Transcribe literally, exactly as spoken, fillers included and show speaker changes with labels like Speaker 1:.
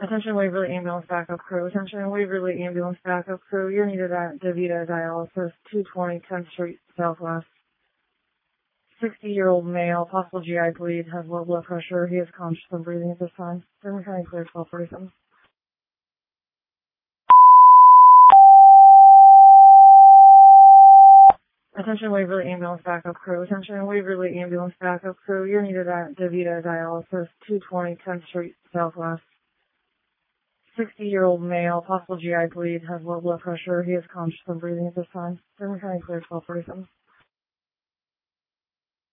Speaker 1: Attention Waverly Ambulance Backup Crew. Attention Waverly Ambulance Backup Crew. You're needed at DaVita Dialysis, two twenty tenth Street Southwest. sixty-year-old male, possible G I bleed, has low blood pressure. He is conscious and breathing at this time. Denver County Clear twelve forty-seven. Attention Waverly Ambulance Backup Crew. Attention Waverly Ambulance Backup Crew. You're needed at DaVita Dialysis, two twenty tenth Street Southwest. sixty-year-old male, possible G I bleed, has low blood pressure. He is conscious and breathing at this time. Denver County Clear twelve forty-seven.